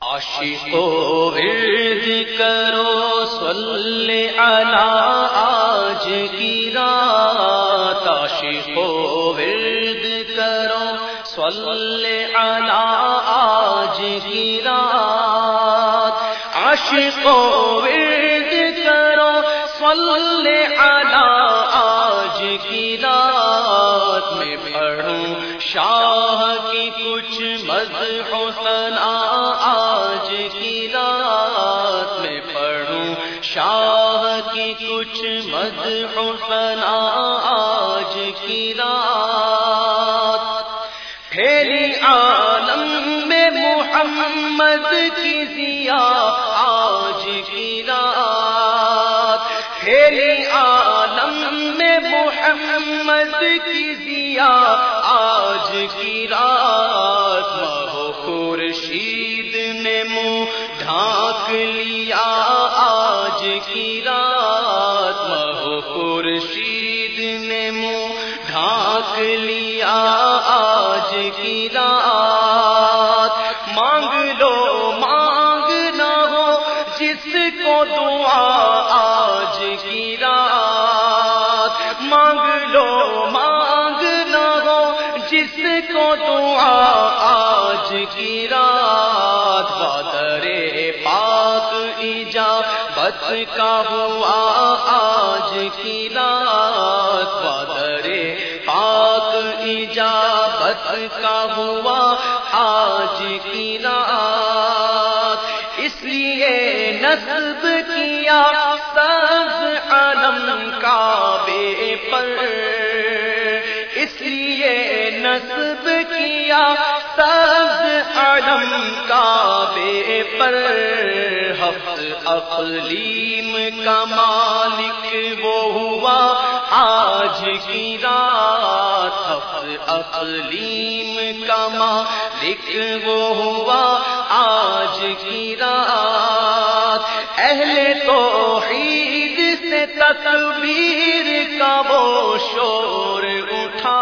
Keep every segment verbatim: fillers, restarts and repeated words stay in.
عاشقو ورد کرو صلی علی آج کی رات، عاشقو ورد کرو صلی علی آج کی رات، عاشقو ورد کرو صلی علی آج کی رات، میں پڑھوں شاہ کی کچھ مدح و ثنا آج کی رات، میں پڑھوں شاہ کی کچھ مدح و ثنا آج کی رات، پھیلی عالم میں محمد کی ضیا آج کی رات، پھیلی عالم میں محمد کی ضیا آج کی رات، ماہ خورشید نے منہ ڈھانک لیا آج کی رات، ماہ خورشید نے منہ ڈھانک لیا آج کی رات، مانگ لو مانگ نہ ہو جس کو دعا آج کی رات، مانگ لو مانگ نہ ہو جس کو دعا آج کی رات، بادر پاک اجابت کا ہوا آج کی رات، بادر پاک اجابت کا ہوا آج کی رات، اس لیے نصب کیا سبز علم کعبے پر، اس لیے نصب کیا سبز علم کعبے پر، ہفت اقلیم کا مالک وہ ہوا آج کی رات، ہفت اقلیم کا مالک وہ ہوا آج کی رات، اہل توحید سے تکبیر کا وہ شور اٹھا،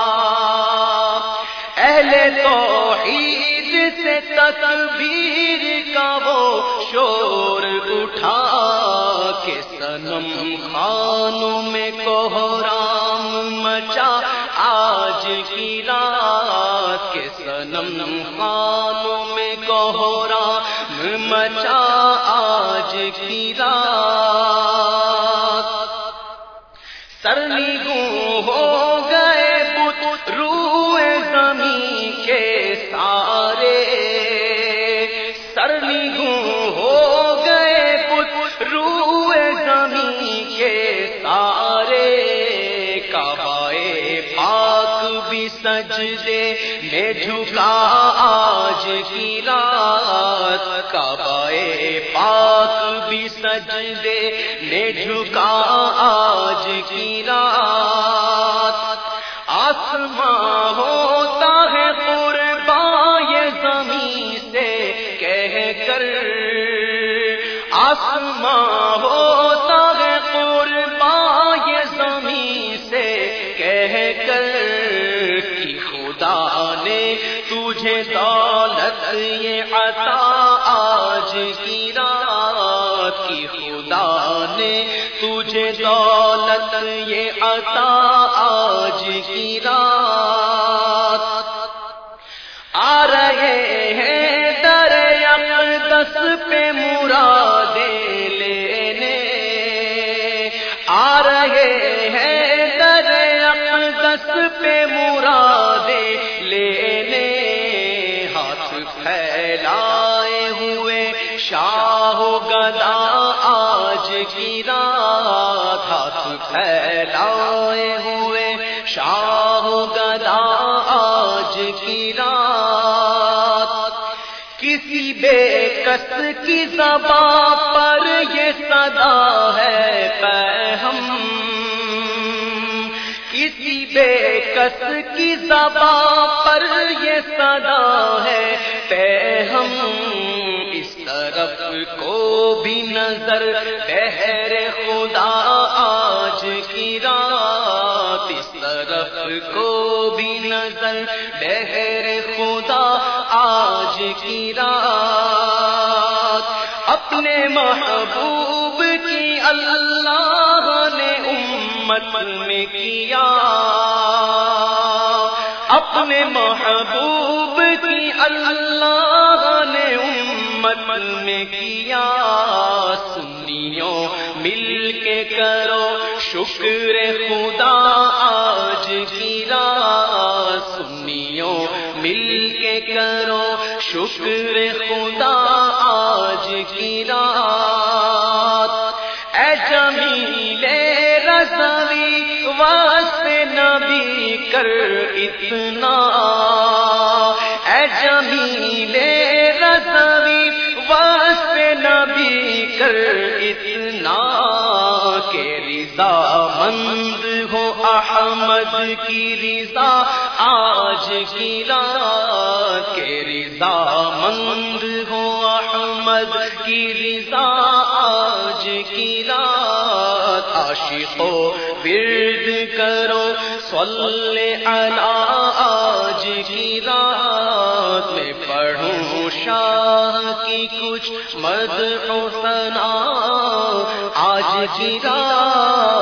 اہل توحید سے تکبیر کا وہ شور اٹھا، کہ صنم خانوں میں کوہرام مچا آج کی رات، کہ صنم خانوں میں کوہرام مچا آج کی رات، سرنگوں ہو گئے بت روئے زمین کے سارے، سرنگوں ہو گئے بت روئے زمین کے سارے، کعبہ پاک بھی سجدے میں جھکا آج کی رات، کعبہ پاک بھی سجدے میں جھکا آج کی رات، آسماں ہوتا ہے قربان یہ زمین سے کہہ کر، آسماں ہوتا ہے قربان یہ زمین سے کہہ کر، کہ خدا نے تجھے دولت یہ عطا آج کی رات، کہ خدا نے تجھے دولت یہ عطا آج کی رات، آ رہے ہیں در اقدس پہ مرادیں لینے، آ رہے ہیں در اقدس پہ مرادیں لینے، ہاتھ پھیلائے ہوئے شاہ و گدا آج کی رات، ہاتھ پھیلائے ہوئے شاہ و گدا آج کی رات، کسی بے کس کی زباں پر یہ صدا ہے پیغام، کسی بے کس کی زباں پر یہ صدا ہے پیغام، اس طرف کو بھی نظر بہر خدا آج کی رات، اس طرف کو بھی نظر بہر خدا آج کی رات، اپنے محبوب کی اللہ نے امت میں کیا، اپنے محبوب کی اللہ نے امت میں کیا، سنیوں مل کے کرو شکر خدا آج کی رات، سنیوں مل کے کرو شکر خدا آج کی رات، اے جمیل رضوی واسطے نبی کر اتنا، اے جمیل رضوی واسطے نبی کر اتنا، کہ رضا مند ہو احمد کی رضا آج کی رات، کہ رضا مند ہو احمد کی رضا آج کی رات، عاشقوں ورد کرو صلی علی آج کی رات، میں پڑھوں شاہ کی کچھ مدح و ثنا آج کی رات،